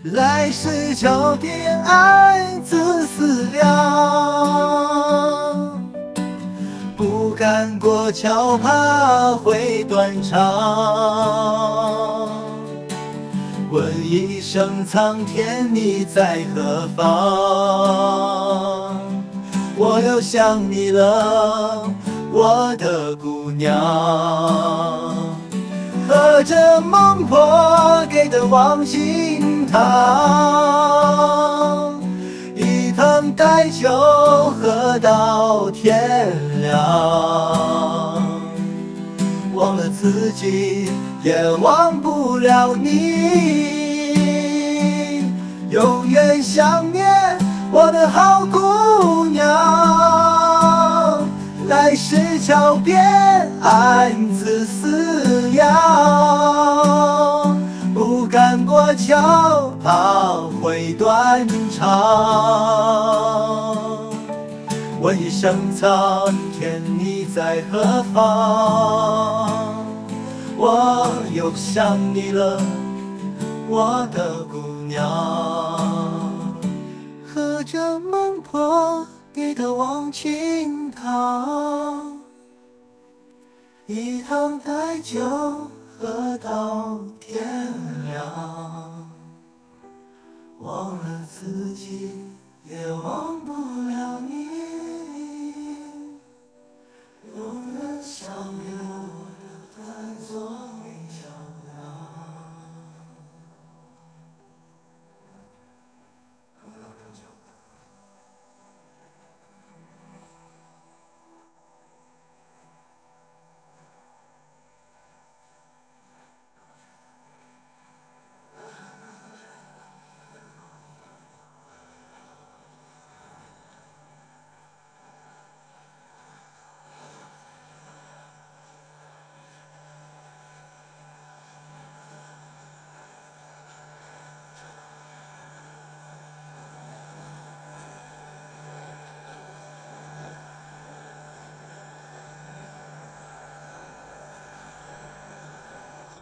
来世就别暗自思量，不敢过桥，怕会断肠。问一声苍天，你在何方？我又想你了，我的姑娘。喝着孟婆给的忘情汤，一汤带酒喝到天亮。忘了自己，也忘不了你，永远想念我的好姑娘。来世桥边暗自思量，不敢过桥，怕会断肠。问一声苍天，你在何方？我又想你了，我的姑娘。喝着孟婆给的忘情汤，一汤带酒喝到天亮。忘了自己，也忘